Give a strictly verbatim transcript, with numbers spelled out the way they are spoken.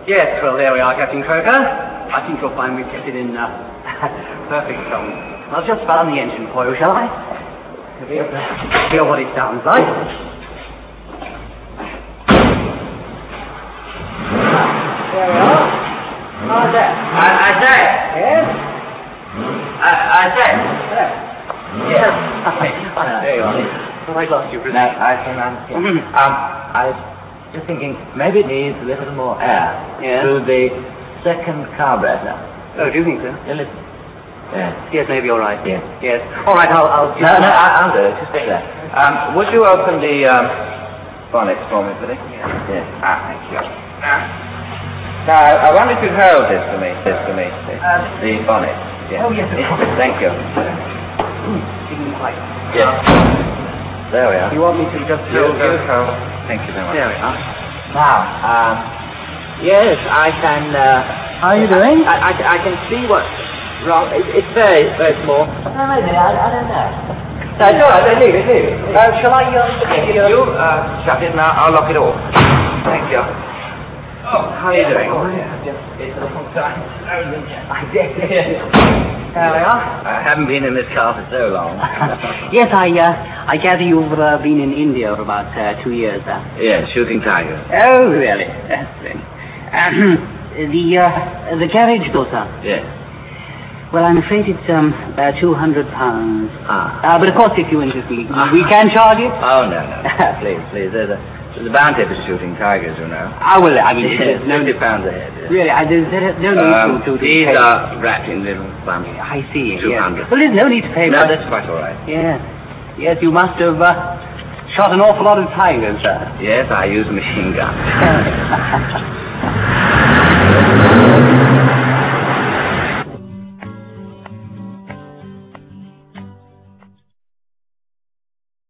Yes, well, there we are, Captain Croker. I think you'll find we've kept it in uh, perfect tone. I'll just start on the engine for you, shall I? Hear, hear what it sounds like. There we are. How's that? I, I say. Yes? I, I say. There. Yes. There you are. Well, I lost you for a No, second. I can understand. um, I was just thinking, maybe it needs a little more air Yes? through the second carburetor. Oh, do you think so? A little. Yes. Yes, maybe you're right. Yes. Yes. All right, I'll... I'll No, no, I, I'll do it. Just stay there. Um, would you open the um, bonnet for me, please? Yes. Yes. Ah, thank you. Now, now I, I wonder if you'd hold this for me, this for me, this, Um, the bonnet. Yes. Oh, yes, of course. Thank you. Didn't quite... Yes. There we are. You want me to just... You, you hold. Thank you very much. There we are. Now, um, yes, I can. Uh, How are you doing? I, I, I can see what's wrong. It, it's very, very small. No, maybe I, I don't know. No, it's all right. I leave it. Leave it. Uh, shall I... Uh, You, you uh, shut it now. I'll lock it off. Thank you. Oh, how are you doing? Oh, yeah. Just, it's a long time. I did. There we are. I haven't been in this car for so long. Yes, I uh, I gather you've uh, been in India for about uh, two years now. Yes, shooting tigers. Oh, really? That's good. Um, the uh, the carriage though, sir. Yes. Well, I'm afraid it's um about two hundred pounds. Ah. Uh, but of course, if you insist, we we can charge it. Oh no, no. please, please. There's a there's a bounty for shooting tigers, you know. I will. I mean, Yes, there's no fifty pounds a head. Yes. really. I, there's, there's no need Um, to, to, to these pay. are wrapped in little bundles. I see. two yes. hundred. Well, there's no need to pay. No, but- that's quite all right. Yes. Yes, you must have uh, shot an awful lot of tigers, sir. Yes, I use a machine gun.